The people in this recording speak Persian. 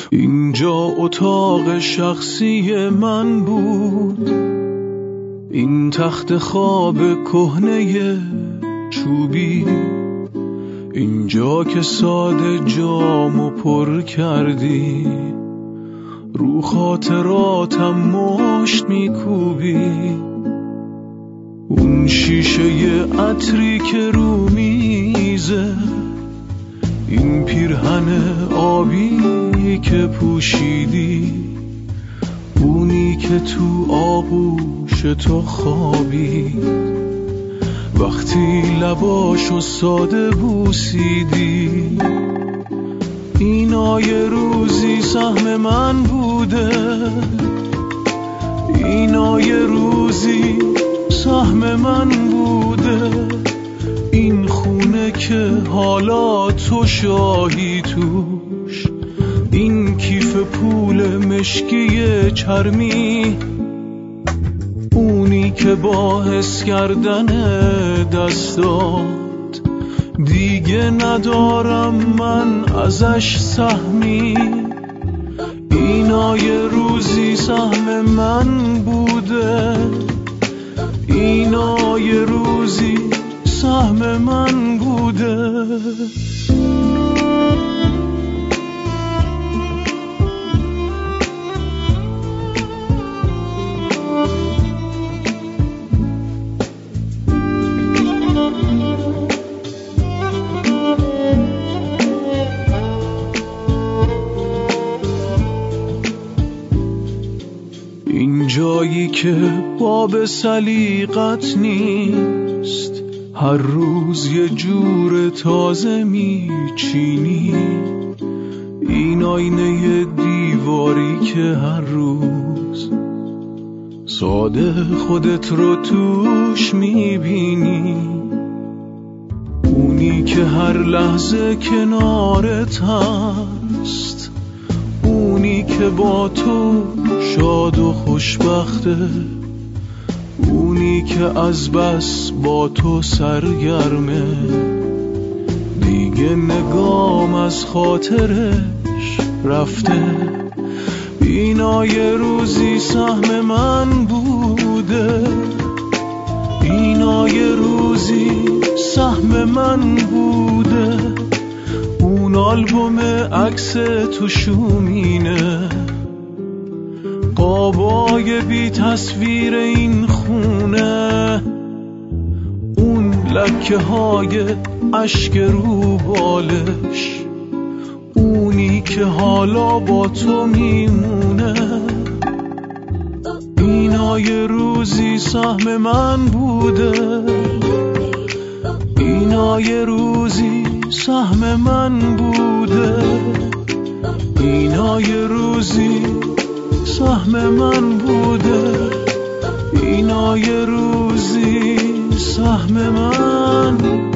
اینجا اتاق شخصی من بود، این تخت خواب کهنه چوبی، اینجا که ساده جامو پر کردی، رو خاطراتم مشت میکوبی. اون شیشه عطری که رو میزه، این پیرهن آبی که پوشیدی، اونی که تو آغوش تو خوابید، وقتی لباشو ساده بوسیدی. اینا یه روزی سهم من بوده، اینا یه روزی سهم من بوده. این خونه که حالا تو شاهی توش، این کیف پول مشکی چرمی، اونی که با حس کردن دستات دیگه ندارم من ازش سهمی. اینا یه روزی سهم من بوده، اینا یه روزی سهم من بوده. این جایی که باب سلیقت نیست، هر روز یه جور تازه میچینی. این آینه دیواری که هر روز ساده خودت رو توش میبینی، اونی که هر لحظه کنارت هست، اونی که با تو شاد و خوشبخته، اونی که از بس با تو سرگرمه، دیگه نگام از خاطرش رفته. اینا یه روزی سهم من بوده، اینا یه روزی سهم من بوده. اون آلبوم عکس تو شومینه، قابای بی تصویر این خونه، اون لکه های عشق رو بالش، اونی که حالا با تو میمونه. اینا یه روزی سهم من بوده، اینا یه روزی سهم من بوده. اینا یه روزی سهم من بوده، اینا یه روزی سهم من